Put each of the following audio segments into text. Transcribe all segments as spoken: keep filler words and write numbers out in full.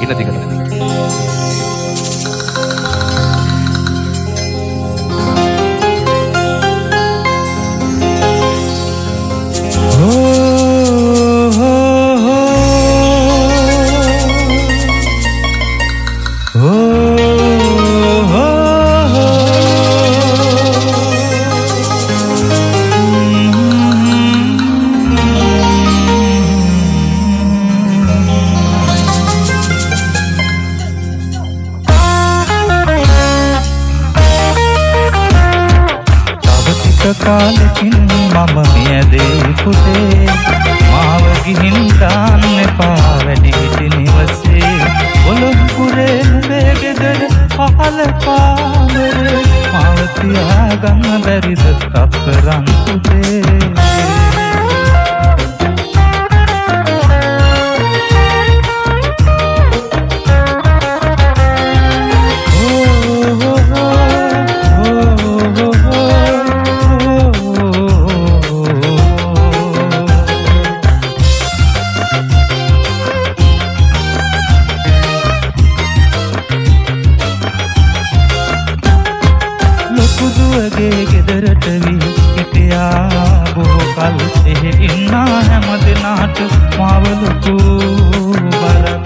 ඉන්න දිගට. කාලෙකින් මම මියදේ පුතේ මාව ගිහින් දාන්න එපා වැඩි හිටි නිවසේ ඔලොම්පුරේ නුඹේ ගෙදර පහළ කාමරේ මාව තියාගන්න බැරිද රත්තරන් පුතේ ගෙදරට වී හිටියා බොහෝ කල් එහෙ ඉන්නා හැම දිනකට මාව ලොකු බලක්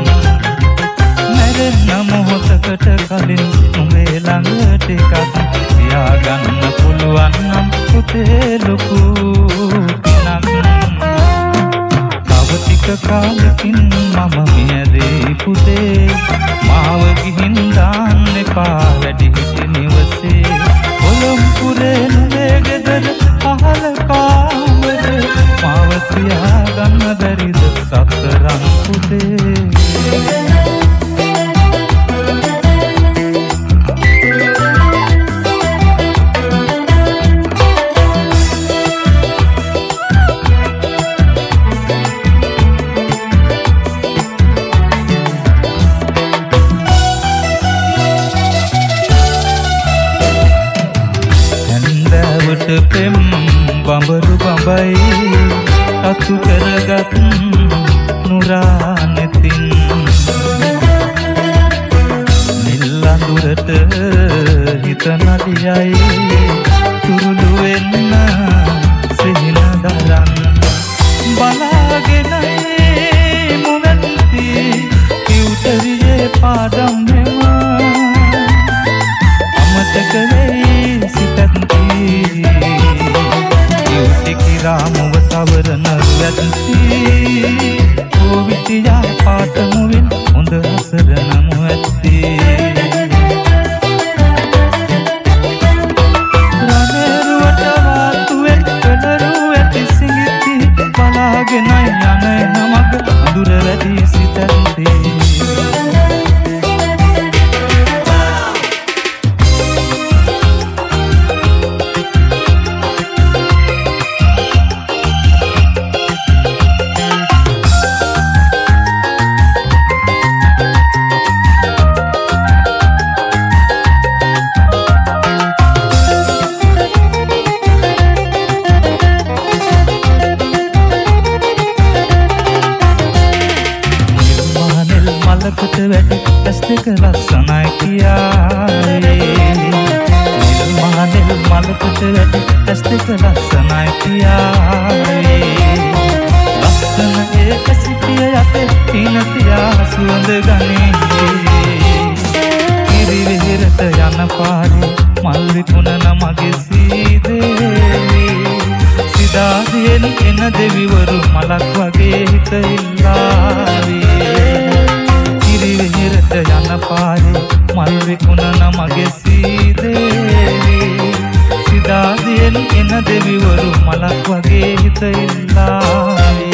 මැරෙන්න මොහොතකට කලින් උඹේ ළඟ ටිකක් තියාගන්න පුළුවන් නම් පුතේ ලොකු පිනක් තව ටික කාලෙකින් මම මියදී පුතේ මාව ගිහින් දාන්න එපා වැඩි හිටි නිවසේ ඔලොම්පුරේ නුඹේ ගෙදර පහළ කාමරේ මාව තියාගන්න බැරිද සතරන් පුතේ පෙම් බඹරු බඹයි අතු කරගත් නුරා නැතින් නිල්ලඳුරට හිත නදියයි තුරුළු වෙන්න සිහින දරන්න බලාගෙනයි මුවැත්ති කිව්තරියේ පාඩම් මෙම අමතක වෙයි සිතැත්ති රාමුව තවරන ඇත්ති ඕවිතියා පාටමුවින් හොඳ අසරනමු ඇත්ති රණේරුවට වාතුවෙන් කඩරු ඇති සිඟිති බලාගෙනයි යන නමක අඳුර වැඩි සිතැත්ති මලකට වැඩි ඇස් දෙක ලස්සනයි කියාවේ නිල් මහනෙල් මලකට වැඩි ඇස් දෙක ලස්සනයි කියාවේ ලස්සන ඒ ඇසිටිය යතේ පින තියා සුවඳ ගනේ කිරි වෙහෙරට යන පාරේ මල් විකුණන මගේ සීදේවි සිතාදියෙන් එන දෙවිවරු මලක් වගේ හිත ඉල්ලාවේ විහෙරට යන පාරේ මල් විකුණන මගේ සීදේවි සිතාදියෙන් එන දෙවිවරු මලක් වගේ හිත ඉල්ලාවේ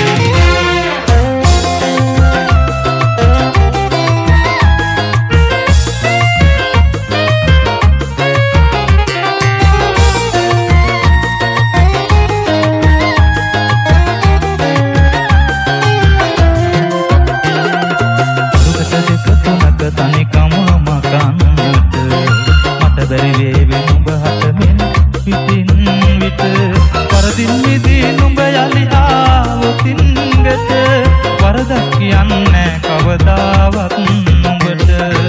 දුවත් නුඹට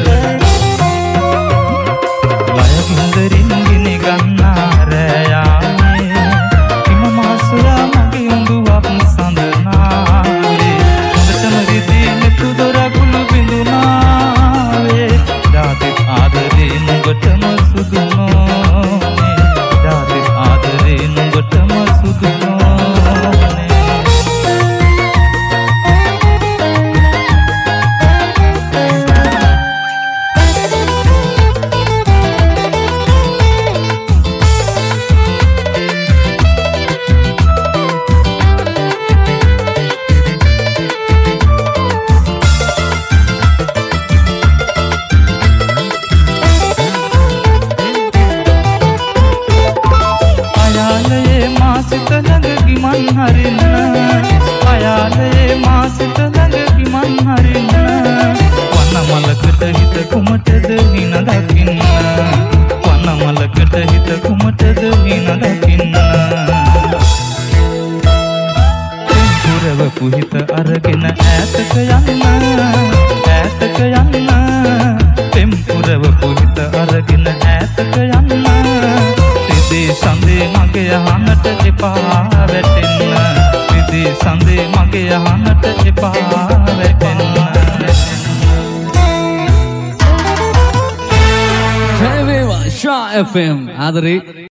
ලය ගින්දරින් ගිනි ගන්නා රැයානේ හිම මාසයා මගේ උඳුවක් සඳනාවේ හොඳටම රිදී මෙතු දොරකුළු බිඳුනාවේ දාතිත් ආදරේ නුඹටම සුදු නොනේ දාතිත් ආදරේ නුඹටම සුදු නොනේ හරින්න අයාලේ මාසිත ළඟ ගිමන් හරින්න වන මලකට හිත කුමටද හින දකින්න වන මලකට හිත කුමටද හින දකින්න පුරව පුහිත අරගෙන ඈතක යන්න ඈතක යන්න පෙම්පුරව පුහිත අරගෙන ඈතක යන්න රිදී සඳේ මගේ අහන්නට එපා වැටෙන්න රිදී සඳේ මගේ අහන්නට එපා වැටෙන්න ජය වේවා ෂා එෆ් එම් ආදරේ